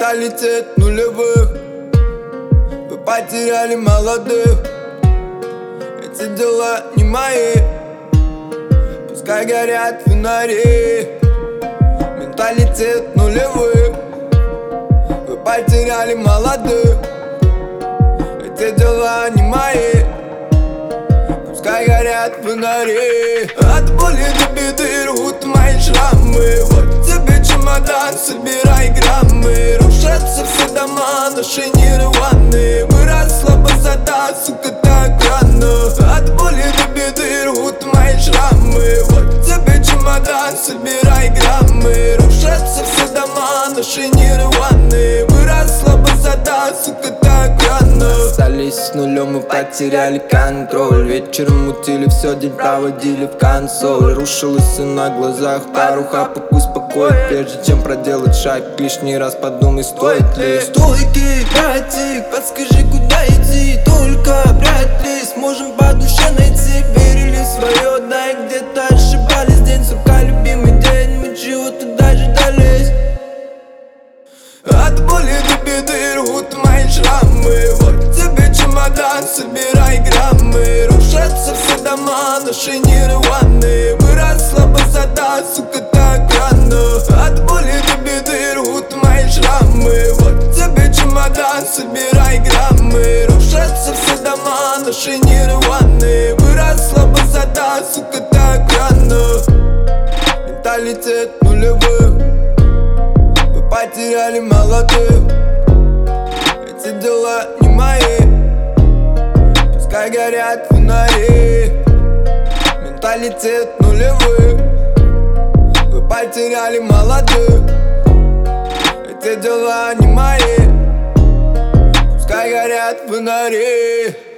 Менталитет нулевых. Вы потеряли молодых. Эти дела не мои. Пускай горят фонари. Менталитет нулевых. Вы потеряли молодых. Эти дела не мои. Пускай горят фонари. От боли до беды рвут мои шрамы. Вот тебе чемодан, собирай граммы. Рушатся все дома, наши нирваны. Выросла базата, сука, так рано. От боли до беды рвут мои шрамы. Вот тебе чемодан, собирай граммы. Рушатся все дома, наши нирваны. Выросла базата, сука, так рано. Остались с нулем, мы потеряли контроль. Вечером мутили, все день проводили в консоль. Рушилось все на глазах, паруха успокоит. Прежде чем проделать шаг, лишний раз подумай, стоит ли. Стойкий братик, подскажи, куда идти. Только вряд ли сможем по душе найти. Верили в свое, да и где-то ошибались. День сурка, любимый день, мы чего-то дождались. От боли до беды рвут мои шрамы. Вот тебе чемодан, собирай граммы. Рушатся все дома, наши нирваны. Выросла базата, сука, так рано. От боли до беды рвут мои шрамы. Вот тебе чемодан, собирай граммы. Рушатся все дома, наши нирваны. Выросла базата, сука, так рано. Менталитет нулевых. Потеряли молодых. Эти дела не мои. Пускай горят фонари. Менталитет нулевых. Вы потеряли молодых. Эти дела не мои. Пускай горят фонари.